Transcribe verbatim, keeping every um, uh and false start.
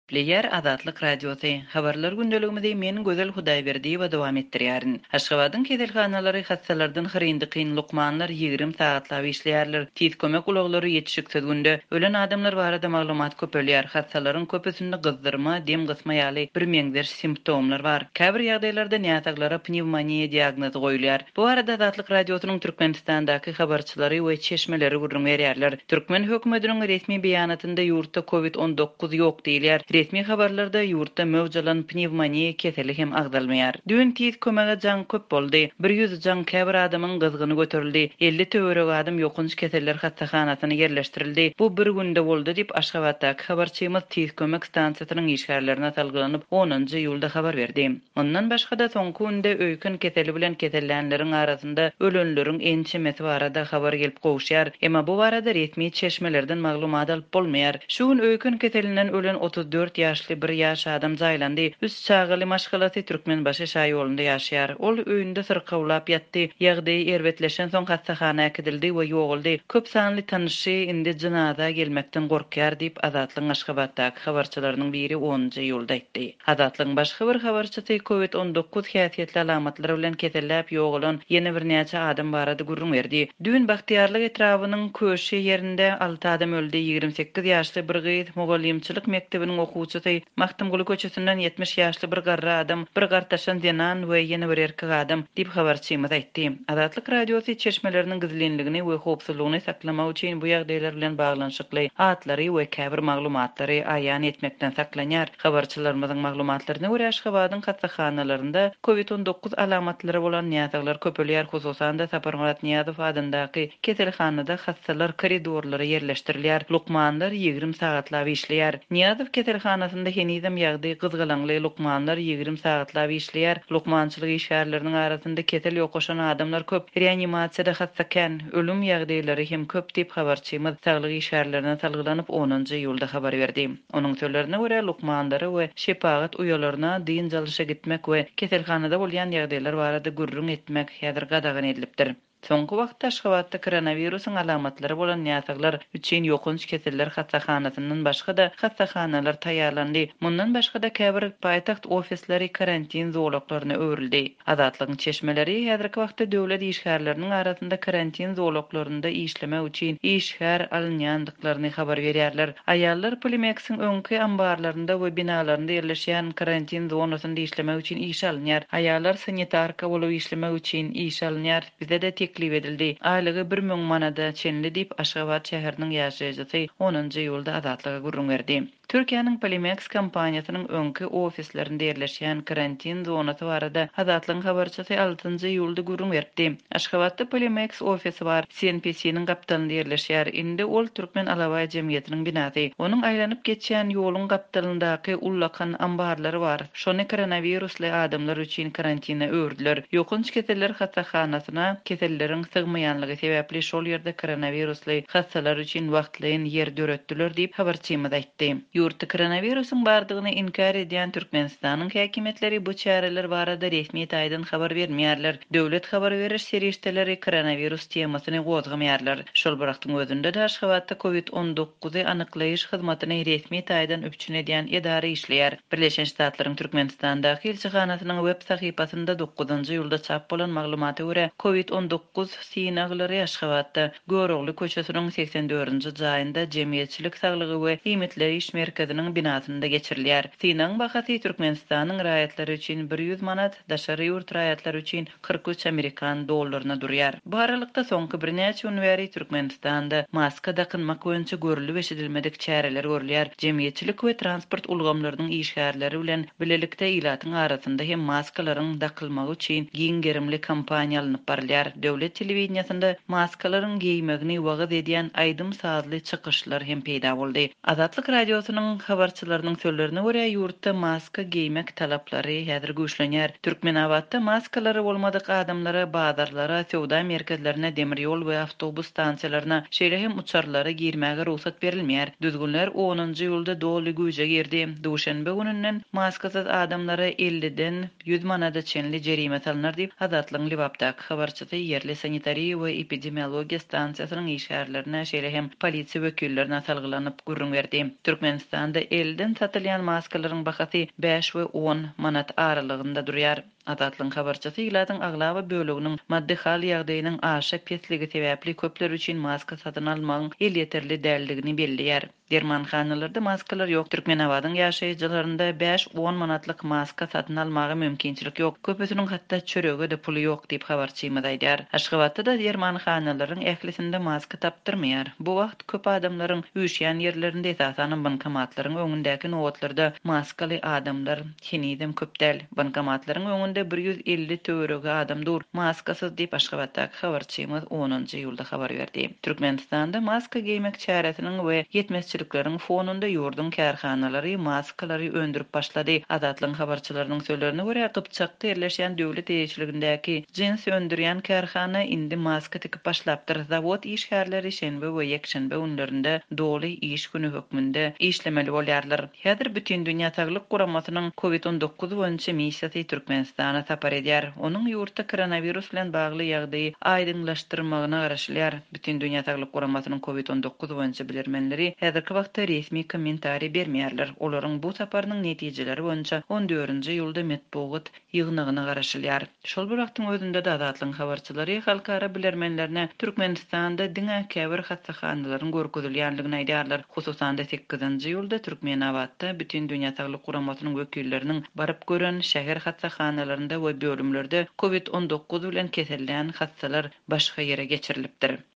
Pleyer Azatlyk Radiosu. Habarlar gündeligimizde men gözel Hudaýberdi we dowam etdirýärin. Aşgabatyň kedelhanalary hassalardan hyryndy kyn lukmanlar ýigrim saatlap işleýärler. Tiz kömek ulaglary ýetişikse günde ölen adamlar barada maglumat köpelýär. Hassalaryň köpüsinde gyzdyrma, dem gysma ýaly bir meňzer simptomlar bar. Käbir ýagdaýlarda näsaglara pnevmoniýa diagnozy goýulýar. Bu arada Azatlyk Radiosynyň Türkmenistandaky habarçylary we çeşmeleri gurrun berýärler. Türkmen hökümetiniň resmi beýanatynda ýurtda covid on dokuz ýok diýilýär. Resmi habarlarda ýurtda mewjalan pnevmoniýa keseli hem agdalmaýar. Dün tiz kömege jan köp boldy. bir ýüz jan käbir adamyň gyzgyny göterildi. elli töwerek adam ýokunç keseller hastahanasyna yerleştirildi. Bu bir günde boldy diýip Aşgabatdaky habarçymyz tiz kömek stansiýasynyň işgärlerine salgylanyp onunjy ýylda habar berdi. Ondan başga da soňky günde öýkün keseli bilen kesellenleriň arasynda ölenleriň ençemesi barada habar gelip gowşýar. Emma bu barada resmi çeşmelerden maglumat alyp bolmaýar. Şu gün öýkün keselinden ölen otuz dört ýaşly bir ýaş adam jaýlandy. Üç çağıly maşgalasy Türkmenbaşy şaý ýolunda ýaşaýar. Ol öýünde syrkawlap ýatdy. Ýagdaý erwetleşen soň hastahanaga gidildi we ýoguldy. Köp sanly tanyşy indi jynaza gelmekden gorkýar diýip Azatlyň Aşgabatdaky habarçylarynyň biri onunjy ýylda aýtdy. Azatlyň başga bir habarçysy covid on dokuz häsiýetli alamatlary bilen kesellap ýogulan ýene bir näçe adam barada gurrun berdi. Dün Bahtiýarlyk etrawynyň köşe ýerinde alty adam öldü. ýygrimi sekiz ýaşly bir gyz mugallimçilik mektebiniň okuwçysy Mahtumguly köçesinden yetmiş ýaşly bir garra adam, bir gartaşan denan we ýene bir erkek adam diýip habarçymyz aýtdy. Azatlyk Radiosy çeşmeleriniň gizlenligini we howpsuzlygyny saklamak üçin bu ýagdaýlar bilen baglanyşykly atlary we käbir maglumatlary aýan etmekden saklanýar. Habarçylarymyzyň maglumatlaryna görä Aşgabatyň hastahanalaryna covid on dokuz alamatlary bolan ýazaglar köpelýär, hususan da Saparmurat Niýazow adandaky keselhanada hastalar koridorlary yerleşdirilýär. Lukmanlar ýigrim sagatlap işleýär. Niýazow keselhanasynda henizem ýagdaý gyzgalaňly lukmanlar ýigrim sagatlap işleýär. Lukmançylyk işgärleriniň arasynda kesel ýokaşan adamlar köp. Reanimasiýada hastaken ölüm ýagdaýlary hem köp diýip habarçymyz saglyk işgärlerine salgylanyp onunjy ýylda habar berdi. Onuň sözlerine görä lukmandary we şepagat uýalaryna diýin jalşa gitmek we keselhanada bolýan ýagdaýlar barada gurrun etmek häzir gadagan edilipdir. Soňky wagtda Aşgabatda koronawirusyň alamatlary bolan ýasaglar üçin ýokunç keseller hastahanasynyň başga da hastahanalar taýýarlandy. Mundan başga da käbir paýtaxt ofisleri karantin zolaklaryna öwrildi. Azatlygyň çeşmeleri häzirki wagtda döwlet işgärleriniň arasynda karantin zolaklarynda işlemek üçin işgär alınýandyklaryny habar berýärler. Aýallar Polimex'iň öňki ambarlarynda we binalarynda ýerleşýän karantin zonasynda işlemek üçin iş alınýar. Aýallar sanitarka bolup işlemek üçin iş alınýar. Bize de teklif edildi. Aylygy bir müň manada çenli diýip Aşgabat şäheriniň ýaşaýjysy onunjy ýylda Azatlyga gurrun berdi. Türkiýanyň Polimex kompaniýasynyň öňki ofislerinde ýerleşýän karantin zonasy barada Azatlyň habarçysy altynjy ýylda gurrun berdi. Aşgabatda Polimex ofisi bar. C N P C-niň gapdalynda ýerleşýär. Indi ol Türkmen Alawaý Jemgyýetiniň binasy. Onuň aýlanyp geçýän ýoluň gapdalyndaky ullakan ambarlary bar. Şonu koronavirusly adamlar üçin karantina öwrdiler. Ýokunç keseller hastahanasyna keselleriň sygmaýanlygy sebäpli şol ýerde koronavirusly hastalar üçin wagtlaýyn ýer döretdiler diýip habarçymyz aýtdy. Ýurtda koronawirusyň bardygyny inkar edýän Türkmenistanyň häkimetleri bu çäreler barada resmi taýdan habar bermeýärler. Döwlet habar beriş serişdeleri koronavirus temasyny gozgamýarlar. Şol birakdyň özünde de Aşgabatda covid on dokuzy anyklaýyş hyzmatyny resmi taýdan öpçün edýän edara işleýär. Birleşen Ştatlaryň Türkmenistandaky elçihanasynyň web sahypasynda dokuzunjy ýylda çap bolan maglumata görä covid on dokuz synaglary Aşgabatda Görogly köçesiniň seksen dördünji jaýynda Jemgyýetçilik saglygy we iýmitleri iş merkeziniň binasynda geçirilýär. Synaň bahasy Türkmenistanyň raýatlary üçin bir ýüz manat, daşary ýurt raýatlary üçin kırk üç Amerikan dollaryna durýar. Bu aralykda soňky bir näçe gün bäri Türkmenistanda maska dakynmak boýunça görülip eşidilmedik çäreler görülýär. Jemgyýetçilik we transport ulgamlarynyň işgärleri bilen bilelikde ilatyň arasynda hem maskalaryň dakylmagy üçin giň gerimli kampaniýa alınıp barylýar. Döwlet telewizionyasynda maskalaryň giýmegini wagt edýän aýdym saatly çykyşlar hem peýda boldy. Azatlyk Radiosynyň habarçylarynyň sözlerine görä ýurtda maska giýmek talaplary häzir güýçlenýär. Türkmenawatda maskalary bolmadyk adamlara, bazarlara, sowda merkezlerine, demir ýol we awtobus stansiýalaryna, şeýle hem uçarlara girmäge ruhsat berilmeýär. Düzgünler onunjy ýylda doly güýje girdi. Duşanbe gününden maskasyz adamlara elliden ýüz manada çenli jerime salynar diýip Azatlyň Libapdaky habarçysy ýerli sanitariýa we epidemiologiýa stansiýasynyň işgärlerine, şeýle hem polisiýa wekillerine salgylanyp gurrun berdi. Türkmen Türkmenistanda elden satylýan maskalaryň bahasy beş we on manat aralygynda durýar. Adatlyň habarçysy ýyladyň aglaba bölüginiň maddi hal ýagdaýynyň aşa petligi sebäpli köpler üçin maska satyn almagyň el ýeterli däldigini belliýär. Dermanhanalarda maskalar ýok. Türkmenabadyň ýaşaýjylarynda beş on manatlyk maska satyn almagy mümkinçilik ýok. Köpüsiniň hatda çörege de puly ýok diýip habarçymyz aýdýar. Aşgabatda da dermanhanalaryň ählisinde maska tapdyrmaýar. Bu wagt köp adamlaryň üşýän ýerlerinde esasan bankomatlaryň öňündäki nowatlarda maskaly adamlar hinidem köp däl. Bankomatlaryň öňünde bir yüz elli töwerege adam dur. Maskasyz diýip Aşgabatdaky habarçymyz onunjy ýylda habar berdi. Türkmenistanda maska giýmek çäresiniň we yetmezçilikleriň fonunda ýurdun kärhanalary maskalary öndürip başlady. Adatlyň habarçylarynyň sözlerine görä Gypçakda ýerleşýän döwlet eýçiligindäki jins öndürýän kärhana indi maska tikip başlapdyr. Zawod işgärleri şenbe we ýekşenbe günlerinde doly iş güni hökmünde işlemeli bolýarlar. Häzir bütün dünýä Saglyk Guramasynyň covid on dokuz boýunça missiýasy Türkmenistana tapar edýär. Onuň ýurtda koronavirus bilen bagly ýagdaýy aýdyňlaşdyrmagyna garaşylýar. Bütün dünýä Saglyk Guramasynyň covid on dokuz boýunça bilermenleri häzirki wagtda resmi kommentari bermeýärler. Olaryň bu saparynyň netijeleri boýunça on dördünji ýylda metbuat ýygnagyna garaşylýar. Şol bir wagtyň özünde de adatlyň habarçylary halkara bilermenlerine Türkmenistanda diňe käbir hastahanalaryň görkezilýänligini aýdýarlar. Hususan da sekizinji ýylda Türkmenabadda bütün dünýä Saglyk Guramasynyň wekilleriniň baryp gören şäher hastahanalaryny we bölümlerde covid on dokuz bilen kesellän hastalar başga ýere geçirilipdir.